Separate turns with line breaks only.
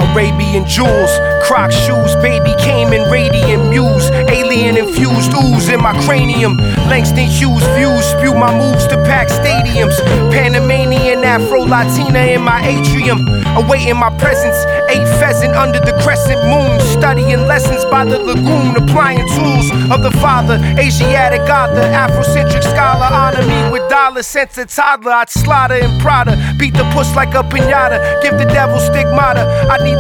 Arabian jewels, Croc shoes, baby came in radiant muse, alien infused ooze in my cranium. Langston Hughes views, spew my moves to pack stadiums. Panamanian Afro-Latina in my atrium, awaiting my presence. Ate pheasant under the crescent moon, studying lessons by the lagoon, applying tools of the father. Asiatic author, Afrocentric scholar, honor me with dollars. Since a toddler, I'd slaughter in Prada, beat the puss like a pinata, give the devil stigmata. I need